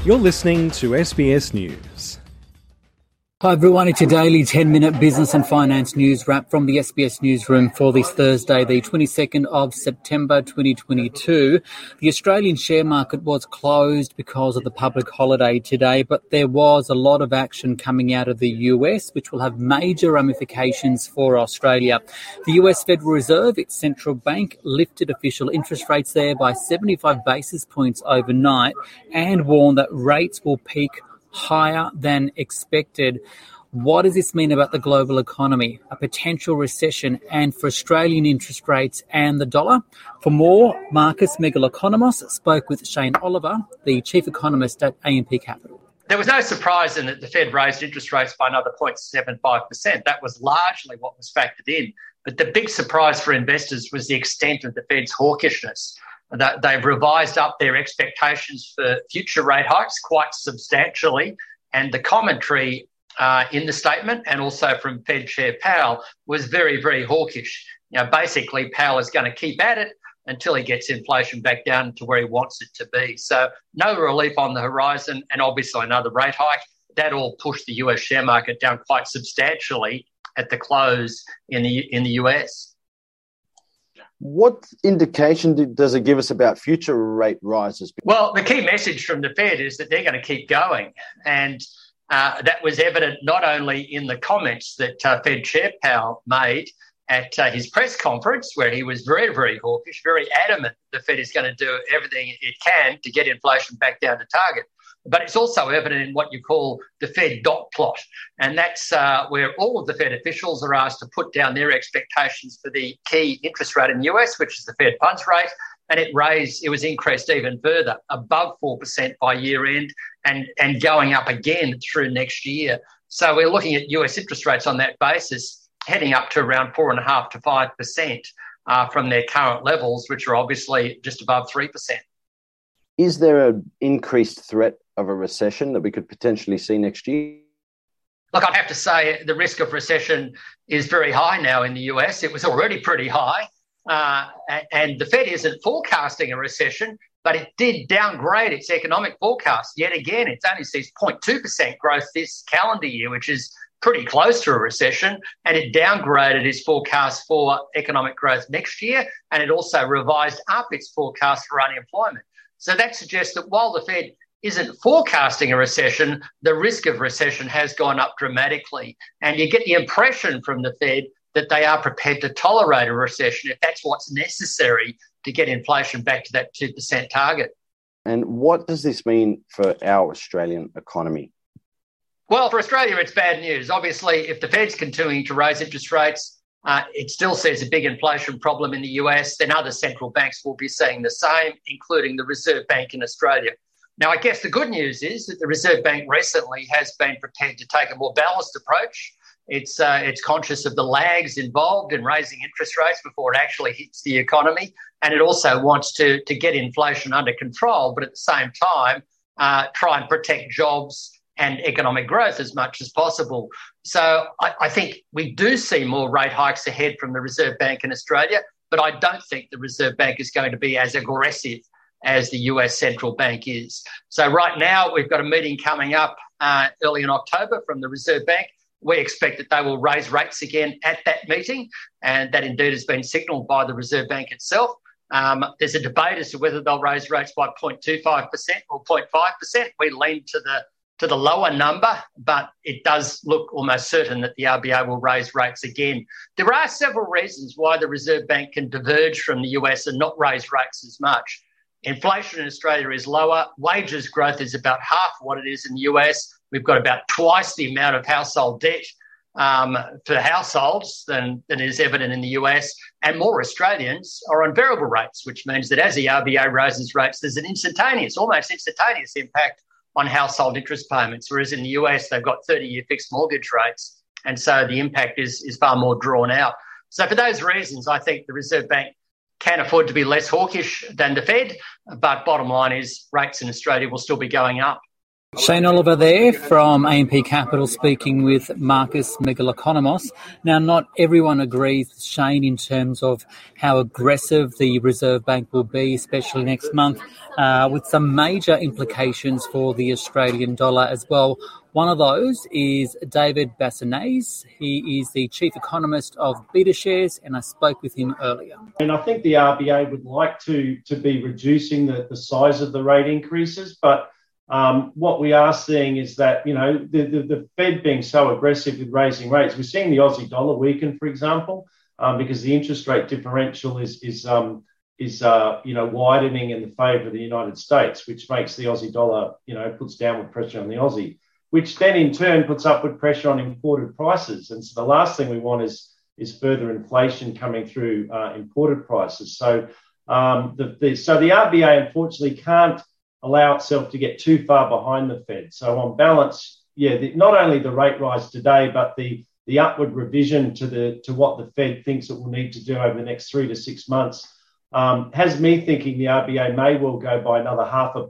You're listening to SBS News. Hi everyone, it's your daily 10-minute business and finance news wrap from the SBS Newsroom for this Thursday, the 22nd of September 2022. The Australian share market was closed because of the public holiday today, but there was a lot of action coming out of the US, which will have major ramifications for Australia. The US Federal Reserve, its central bank, lifted official interest rates there by 75 basis points overnight and warned that rates will peak higher than expected. What does this mean about the global economy, a potential recession, and for Australian interest rates and the dollar? For more, Marcus Megalokonomos spoke with Shane Oliver, the chief economist at AMP Capital. There was no surprise in that the Fed raised interest rates by another 0.75%. That was largely what was factored in. But the big surprise for investors was the extent of the Fed's hawkishness. That they've revised up their expectations for future rate hikes quite substantially, and the commentary in the statement and also from Fed Chair Powell was very, very hawkish. Basically, Powell is going to keep at it until he gets inflation back down to where he wants it to be. So no relief on the horizon, and obviously another rate hike. That all pushed the US share market down quite substantially at the close in the US. What indication does it give us about future rate rises? Well, the key message from the Fed is that they're going to keep going. And that was evident not only in the comments that Fed Chair Powell made at his press conference, where he was very, very hawkish, very adamant the Fed is going to do everything it can to get inflation back down to target. But it's also evident in what you call the Fed dot plot. And that's where all of the Fed officials are asked to put down their expectations for the key interest rate in the US, which is the Fed funds rate. And it was increased even further, above 4% by year end and going up again through next year. So we're looking at US interest rates on that basis, heading up to around 4.5% to 5% from their current levels, which are obviously just above 3%. Is there an increased threat of a recession that we could potentially see next year? Look, I'd have to say the risk of recession is very high now in the US. It was already pretty high. And the Fed isn't forecasting a recession, but it did downgrade its economic forecast yet again. It only sees 0.2% growth this calendar year, which is pretty close to a recession, and it downgraded its forecast for economic growth next year, and it also revised up its forecast for unemployment. So that suggests that while the Fed isn't forecasting a recession, the risk of recession has gone up dramatically. And you get the impression from the Fed that they are prepared to tolerate a recession if that's what's necessary to get inflation back to that 2% target. And what does this mean for our Australian economy? Well, for Australia, it's bad news. Obviously, if the Fed's continuing to raise interest rates, it still sees a big inflation problem in the US, then other central banks will be seeing the same, including the Reserve Bank in Australia. Now, I guess the good news is that the Reserve Bank recently has been prepared to take a more balanced approach. It's conscious of the lags involved in raising interest rates before it actually hits the economy, and it also wants to get inflation under control, but at the same time, try and protect jobs and economic growth as much as possible. So I think we do see more rate hikes ahead from the Reserve Bank in Australia, but I don't think the Reserve Bank is going to be as aggressive as the US central bank is. So right now we've got a meeting coming up early in October from the Reserve Bank. We expect that they will raise rates again at that meeting, and that indeed has been signalled by the Reserve Bank itself. There's a debate as to whether they'll raise rates by 0.25% or 0.5%. We lean to the lower number, but it does look almost certain that the RBA will raise rates again. There are several reasons why the Reserve Bank can diverge from the US and not raise rates as much. Inflation in Australia is lower. Wages growth is about half what it is in the US. We've got about twice the amount of household debt for households than is evident in the US. And more Australians are on variable rates, which means that as the RBA raises rates, there's an almost instantaneous impact on household interest payments, whereas in the US, they've got 30-year fixed mortgage rates. And so the impact is far more drawn out. So for those reasons, I think the Reserve Bank can afford to be less hawkish than the Fed, but bottom line is rates in Australia will still be going up. Shane Oliver there from AMP Capital speaking with Marcus Megalokonomos. Now, not everyone agrees with Shane in terms of how aggressive the Reserve Bank will be, especially next month, with some major implications for the Australian dollar as well. One of those is David Bassanese. He is the chief economist of BetaShares, and I spoke with him earlier. And I think the RBA would like to be reducing the size of the rate increases, but what we are seeing is that, you know, the Fed being so aggressive with raising rates, we're seeing the Aussie dollar weaken, for example, because the interest rate differential is widening in the favour of the United States, which makes the Aussie dollar, puts downward pressure on the Aussie, which then in turn puts upward pressure on imported prices. And so the last thing we want is further inflation coming through imported prices. So the RBA unfortunately can't allow itself to get too far behind the Fed. So on balance, not only the rate rise today, but the upward revision to what the Fed thinks it will need to do over the next 3 to 6 months has me thinking the RBA may well go by another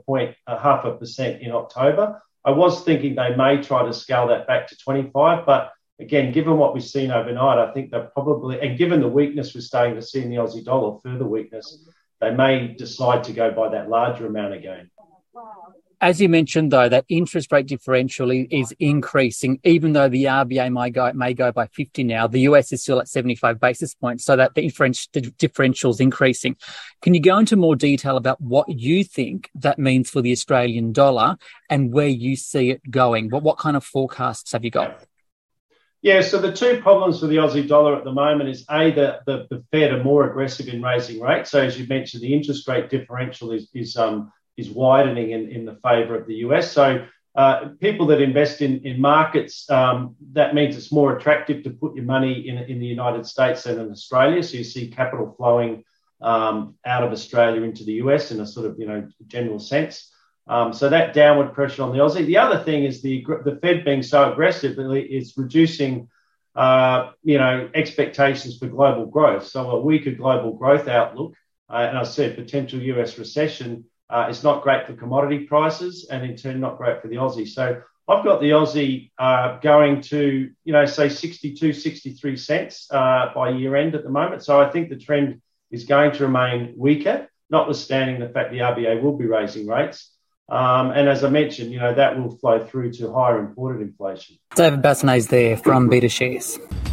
0.5% in October. I was thinking they may try to scale that back to 25, but again, given what we've seen overnight, I think they're probably, and given the weakness we're starting to see in the Aussie dollar, further weakness, they may decide to go by that larger amount again. As you mentioned, though, that interest rate differential is increasing, even though the RBA may go by 50 now. The US is still at 75 basis points, so that the differential is increasing. Can you go into more detail about what you think that means for the Australian dollar and where you see it going? What kind of forecasts have you got? Yeah, so the two problems for the Aussie dollar at the moment is, A, the Fed are more aggressive in raising rates. So as you mentioned, the interest rate differential is widening in the favour of the US. So people that invest in markets, that means it's more attractive to put your money in the United States than in Australia. So you see capital flowing out of Australia into the US in a sort of, general sense. So that downward pressure on the Aussie. The other thing is the Fed being so aggressive is reducing, expectations for global growth. So a weaker global growth outlook, and I said potential US recession, it's not great for commodity prices and in turn not great for the Aussie. So I've got the Aussie going to, say 62, 63 cents by year end at the moment. So I think the trend is going to remain weaker, notwithstanding the fact the RBA will be raising rates. And as I mentioned, that will flow through to higher imported inflation. David Bassanese there from BetaShares.